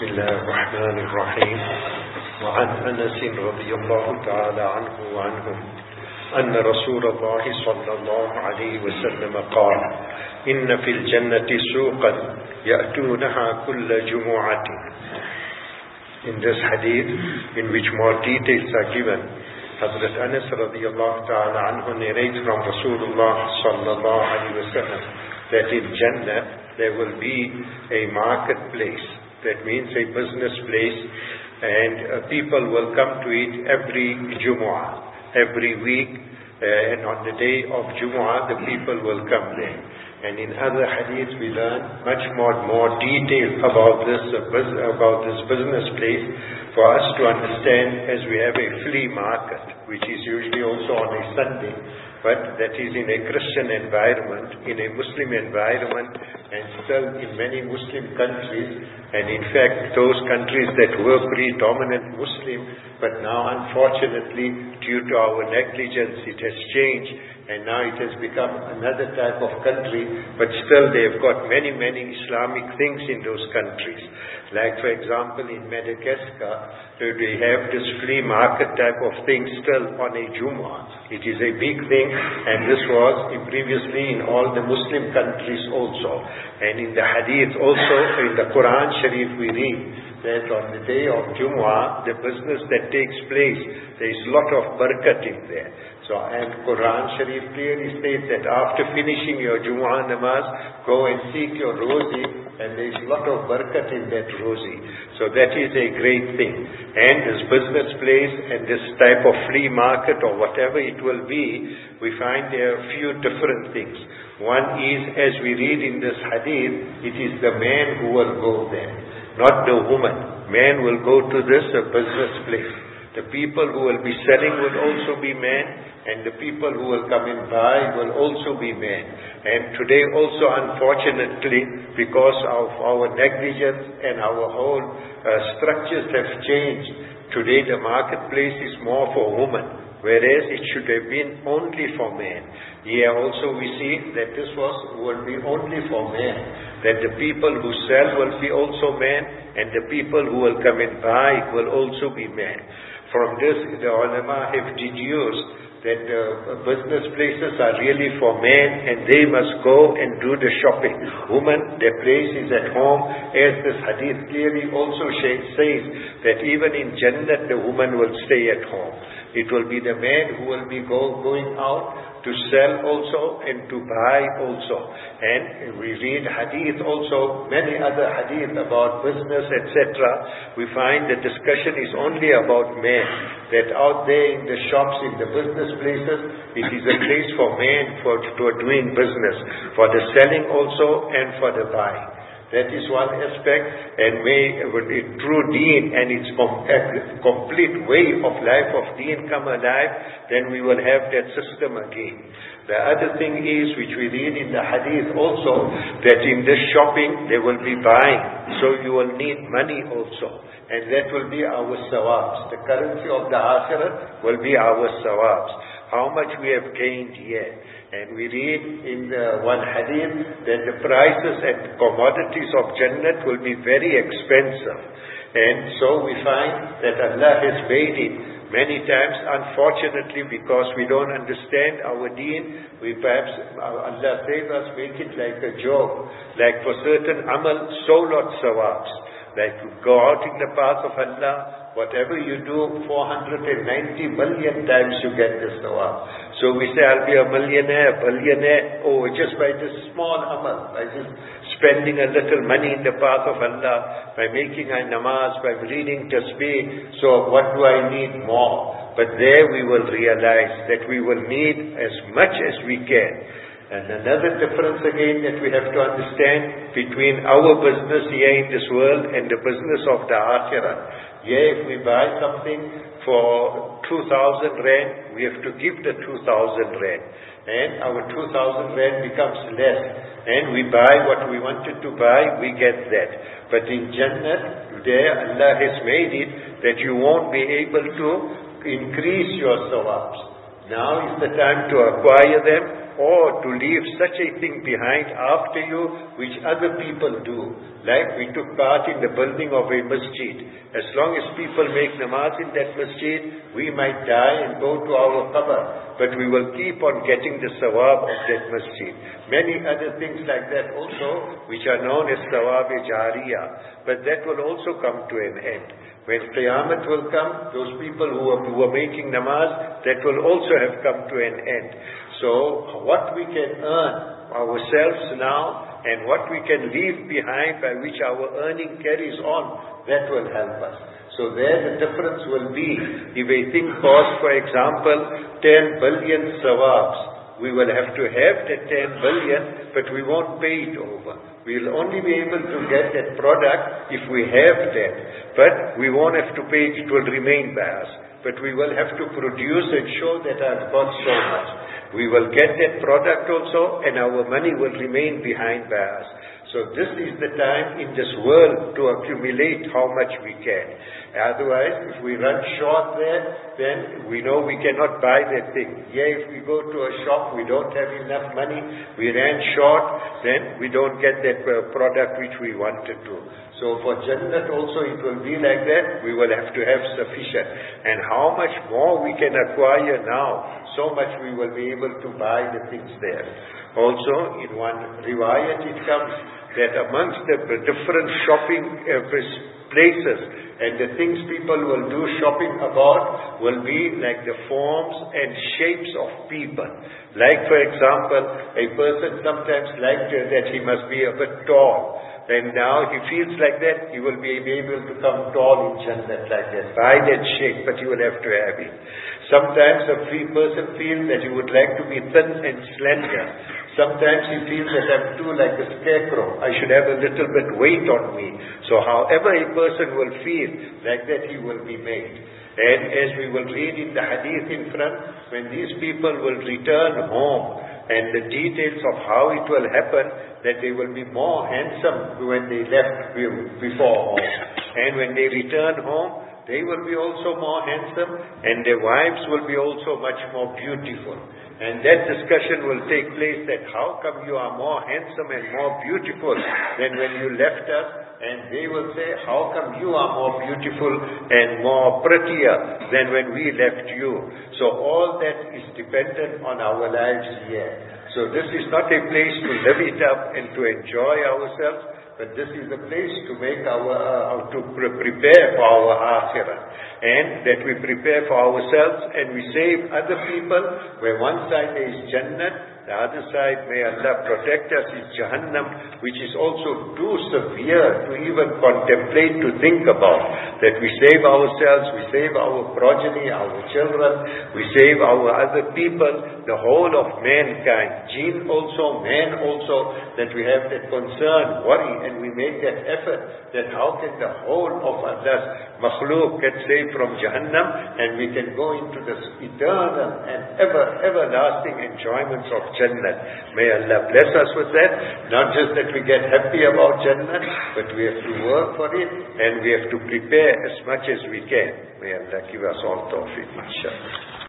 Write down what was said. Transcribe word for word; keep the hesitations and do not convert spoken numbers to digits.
بسم الله الرحمن الرحيم وعن أنس رضي الله تعالى عنه وعنهم أن رسول الله صلى الله عليه وسلم قال إن في الجنة سوقا يأتونها كل جمعة. In this hadith, in which more details are given, Hazrat Anas radiallahu ta'ala anhu narrates from Rasulullah sallallahu alayhi wa sallam that in Jannah there will be a marketplace. That means a business place, and uh, people will come to it every Jumu'ah, every week, uh, and on the day of Jumu'ah the people will come there. And in other hadiths we learn much more more detail about this uh, about this business place for us to understand, as we have a flea market, which is usually also on a Sunday, but that is in a Christian environment, in a Muslim environment, and still in many Muslim countries, and in fact those countries that were predominant Muslim, but now unfortunately due to our negligence it has changed, and now it has become another type of country, but still they have got many, many Islamic things in those countries. Like for example in Madagascar, they have this flea market type of thing still on a Jumu'ah. It is a big thing, and this was previously in all the Muslim countries also. And in the hadith also, in the Quran Sharif we read that on the day of Jumu'ah, the business that takes place, there is a lot of barakat in there. So, and Quran Sharif clearly states that after finishing your Jumu'ah namaz, go and seek your rozi, and there is a lot of barakat in that rozi. So that is a great thing. And this business place and this type of flea market or whatever it will be, we find there are a few different things. One is, as we read in this hadith, it is the man who will go there, not the woman. Man will go to this uh, business place. The people who will be selling will also be men, and the people who will come and buy will also be men. And today also, unfortunately, because of our negligence and our whole uh, structures have changed, today the marketplace is more for women, whereas it should have been only for men. Here also we see that this was will be only for men, that the people who sell will be also men, and the people who will come and buy will also be men. From this, the ulama have deduced that the business places are really for men, and they must go and do the shopping. Women, their place is at home, as this hadith clearly also says that even in Jannah the woman will stay at home. It will be the man who will be go, going out to sell also and to buy also. And we read hadith also, many other hadith about business, et cetera. We find the discussion is only about men. That out there in the shops, in the business places, it is a place for men for, for doing business, for the selling also and for the buying. That is one aspect, and may a true deen and its com- complete way of life of deen come alive, then we will have that system again. The other thing is, which we read in the hadith also, that in this shopping there will be buying, so you will need money also, and that will be our sawabs. The currency of the akhirah will be our sawabs. How much we have gained here. And we read in the one hadith that the prices and commodities of Jannah will be very expensive. And so we find that Allah has made it many times, unfortunately, because we don't understand our deen, we perhaps, Allah saves us, make it like a joke. Like for certain amal, so lot sawabs. Like to go out in the path of Allah, whatever you do, four hundred ninety million times you get this sawab. So we say, I'll be a millionaire, billionaire, oh, just by this small amal, by just spending a little money in the path of Allah, by making a namaz, by reading tasbih, so what do I need more? But there we will realize that we will need as much as we can. And another difference again that we have to understand between our business here in this world and the business of the akhirah. Here if we buy something for two thousand rand, we have to give the two thousand rand. And our two thousand rand becomes less. And we buy what we wanted to buy, we get that. But in Jannah, there Allah has made it that you won't be able to increase your sawabs. Now is the time to acquire them. or to leave such a thing behind after you which other people do. Like we took part in the building of a masjid. As long as people make namaz in that masjid, we might die and go to our qabr, but we will keep on getting the sawab of that masjid. Many other things like that also, which are known as sawab-e-jariyah, but that will also come to an end. When Qiyamah will come, those people who are, who are making namaz, that will also have come to an end. So what we can earn ourselves now and what we can leave behind by which our earning carries on, that will help us. So there the difference will be, if a thing costs, for example, ten billion sawabs, we will have to have that ten billion, but we won't pay it over. We will only be able to get that product if we have that. But we won't have to pay it, it will remain by us. But we will have to produce and show that I've got so much. We will get that product also, and our money will remain behind by us. So this is the time in this world to accumulate how much we can. Otherwise, if we run short there, then we know we cannot buy that thing. Yeah, if we go to a shop, we don't have enough money, we ran short, then we don't get that uh, product which we wanted to. So for Jannat also it will be like that. We will have to have sufficient. And how much more we can acquire now, so much we will be able to buy the things there. Also, in one riwayat it comes that amongst the different shopping uh, places and the things people will do shopping about will be like the forms and shapes of people. Like for example, a person sometimes likes that he must be a bit tall. And now he feels like that, he will be able to come tall in Jannat like that, by that shape, but he will have to have it. Sometimes a free person feels that he would like to be thin and slender. Sometimes he feels that I'm too like a scarecrow. I should have a little bit weight on me. So however a person will feel, like that he will be made. And as we will read in the hadith in front, when these people will return home, and the details of how it will happen, that they will be more handsome when they left before home. And when they return home, they will be also more handsome, and their wives will be also much more beautiful. And that discussion will take place, that how come you are more handsome and more beautiful than when you left us? And they will say, how come you are more beautiful and more prettier than when we left you? So all that is dependent on our lives here. So this is not a place to live it up and to enjoy ourselves, but this is a place to make our, uh, to pre- prepare for our akhirah. And that we prepare for ourselves and we save other people, where one side is Jannat, the other side, may Allah protect us, is Jahannam, which is also too severe to even contemplate, to think about. That we save ourselves, we save our progeny, our children, we save our other people, the whole of mankind, jinn also, man also, that we have that concern, worry, and we make that effort, that how can the whole of Allah's makhluk get saved from Jahannam, and we can go into this eternal and ever, everlasting enjoyments of Jannah. May Allah bless us with that. Not just that we get happy about Jannah, but we have to work for it, and we have to prepare as much as we can. May Allah give us all tawfiq, inshallah.